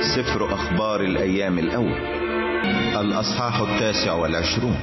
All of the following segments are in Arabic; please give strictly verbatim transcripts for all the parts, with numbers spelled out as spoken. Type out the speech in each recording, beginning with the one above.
سفر أخبار الأيام الأول الأصحاح التاسع والعشرون.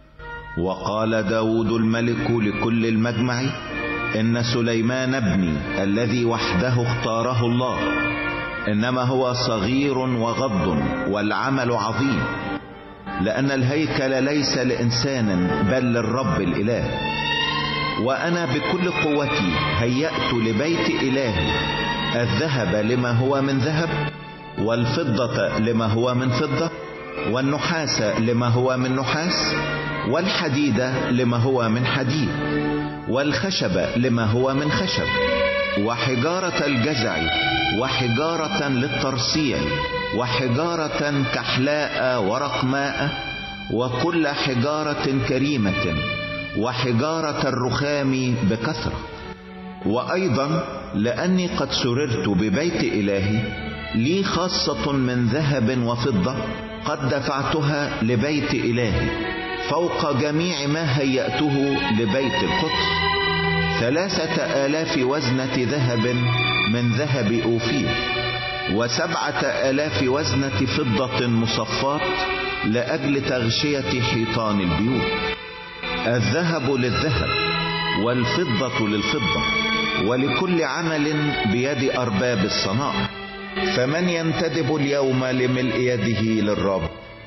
وقال داود الملك لكل المجمع: إن سليمان ابني الذي وحده اختاره الله، إنما هو صغير وغض والعمل عظيم، لأن الهيكل ليس لإنسان بل للرب الإله. وأنا بكل قوتي هيأت لبيت إلهي الذهب لما هو من ذهب، والفضة لما هو من فضة، والنحاس لما هو من نحاس، والحديد لما هو من حديد، والخشب لما هو من خشب، وحجارة الجزع، وحجارة للترصيع، وحجارة كحلاء ورقماء، وكل حجارة كريمة، وحجارة الرخام بكثرة. وأيضا لأني قد سررت ببيت إلهي، لي خاصة من ذهب وفضة قد دفعتها لبيت إلهي فوق جميع ما هيأته لبيت القدس، ثلاثة آلاف وزنة ذهب من ذهب أوفير، وسبعة آلاف وزنة فضة مصفات لأجل تغشية حيطان البيوت. الذهب للذهب والفضة للفضة، ولكل عمل بيد أرباب الصنائع. فمن ينتدب اليوم لملء يده للرب؟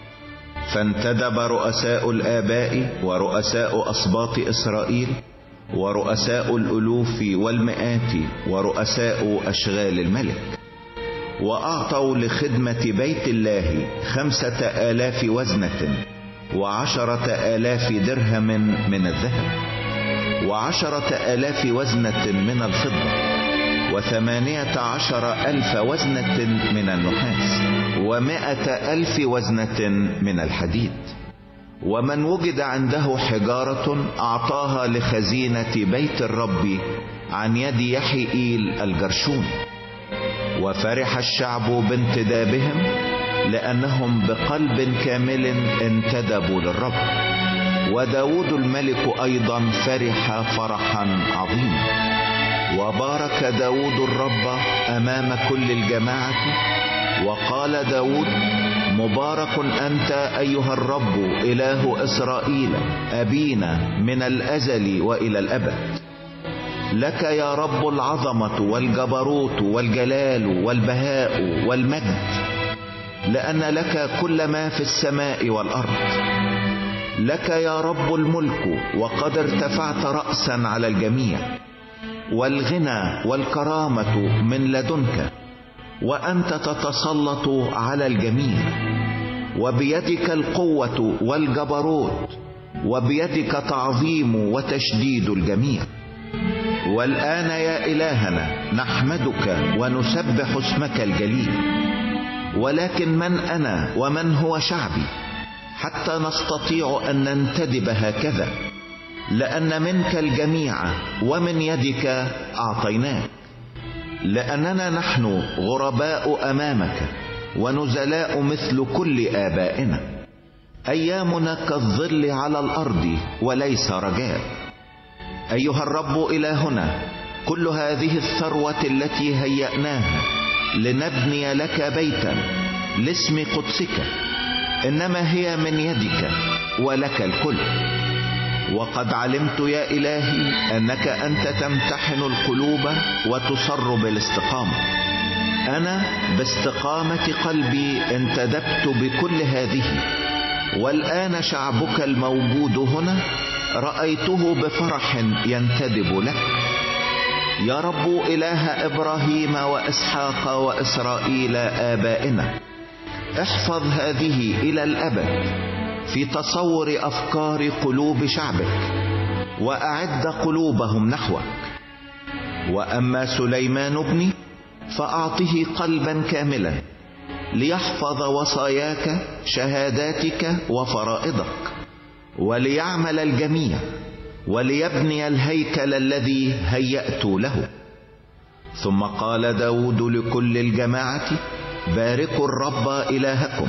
فانتدب رؤساء الآباء ورؤساء أسباط إسرائيل ورؤساء الألوف والمئات ورؤساء أشغال الملك، وأعطوا لخدمة بيت الله خمسة آلاف وزنة وعشرة آلاف درهم من الذهب، وعشرة آلاف وزنة من الفضة، وثمانية عشر ألف وزنة من النحاس، ومائة ألف وزنة من الحديد. ومن وجد عنده حجارة أعطاها لخزينة بيت الرب عن يد يحيئيل الجرشون. وفرح الشعب بانتدابهم، لأنهم بقلب كامل انتدبوا للرب. وداود الملك أيضا فرح فرحا عظيما. وبارك داود الرب أمام كل الجماعة، وقال داود: مبارك أنت أيها الرب إله إسرائيل أبينا من الأزل وإلى الأبد. لك يا رب العظمة والجبروت والجلال والبهاء والمجد، لأن لك كل ما في السماء والأرض. لك يا رب الملك، وقد ارتفعت رأسا على الجميع، والغنى والكرامة من لدنك، وأنت تتسلط على الجميع، وبيدك القوة والجبروت، وبيدك تعظيم وتشديد الجميع. والآن يا إلهنا نحمدك ونسبح اسمك الجليل. ولكن من أنا ومن هو شعبي حتى نستطيع أن ننتدب هكذا؟ لأن منك الجميع ومن يدك أعطيناك، لأننا نحن غرباء أمامك ونزلاء مثل كل آبائنا. أيامنا كالظل على الأرض وليس رجاء. أيها الرب إلهنا، كل هذه الثروة التي هيأناها لنبني لك بيتا لاسم قدسك إنما هي من يدك، ولك الكل. وقد علمت يا إلهي أنك أنت تمتحن القلوب وتصر بالاستقامة. أنا باستقامة قلبي انتدبت بكل هذه، والآن شعبك الموجود هنا رأيته بفرح ينتدب لك. يا رب إله إبراهيم وإسحاق وإسرائيل آبائنا، احفظ هذه إلى الأبد في تصور أفكار قلوب شعبك، وأعد قلوبهم نحوك. وأما سليمان ابني فأعطه قلبا كاملا ليحفظ وصاياك شهاداتك وفرائضك، وليعمل الجميع، وليبني الهيكل الذي هيأت له. ثم قال داود لكل الجماعة: باركوا الرب إلهكم.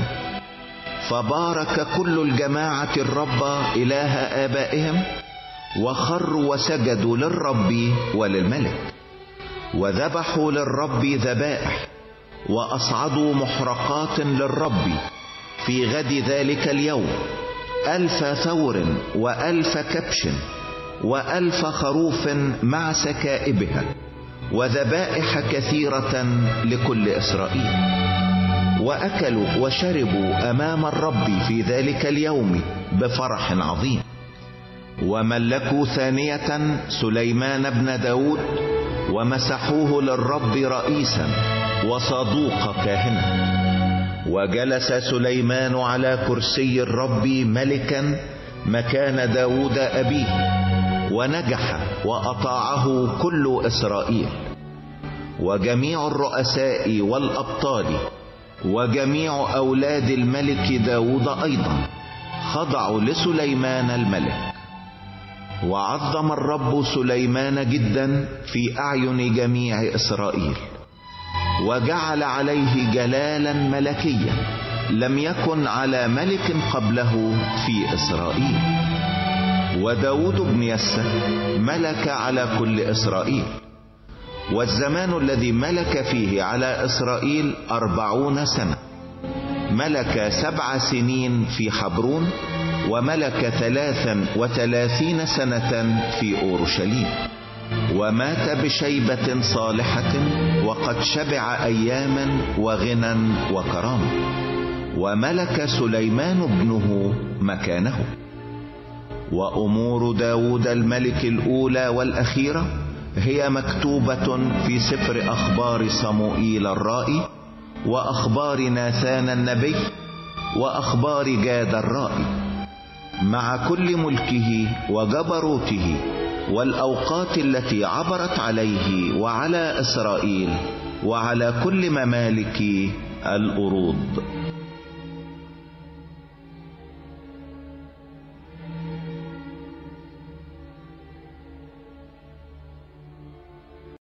فبارك كل الجماعة الرب إله آبائهم، وخروا وسجدوا للرب وللملك، وذبحوا للرب ذبائح، وأصعدوا محرقات للرب في غد ذلك اليوم ألف ثور وألف كبش وألف خروف مع سكائبها وذبائح كثيرة لكل إسرائيل. وأكلوا وشربوا أمام الرب في ذلك اليوم بفرح عظيم. وملكوا ثانية سليمان بن داود ومسحوه للرب رئيسا وصادوق كاهنا. وجلس سليمان على كرسي الرب ملكا مكان داود أبيه، ونجح وأطاعه كل إسرائيل. وجميع الرؤساء والأبطال وجميع أولاد الملك داود أيضا خضعوا لسليمان الملك. وعظم الرب سليمان جدا في أعين جميع إسرائيل، وجعل عليه جلالا ملكيا لم يكن على ملك قبله في إسرائيل. وداود بن يسى ملك على كل إسرائيل. والزمان الذي ملك فيه على إسرائيل أربعون سنة. ملك سبع سنين في حبرون، وملك ثلاثا وثلاثين سنة في أورشليم. ومات بشيبة صالحة وقد شبع أياما وغنى وكرامة. وملك سليمان ابنه مكانه. وأمور داود الملك الأولى والأخيرة هي مكتوبة في سفر أخبار صموئيل الرائي، وأخبار ناثان النبي، وأخبار جاد الرائي، مع كل ملكه وجبروته والأوقات التي عبرت عليه وعلى إسرائيل وعلى كل ممالك الأرض.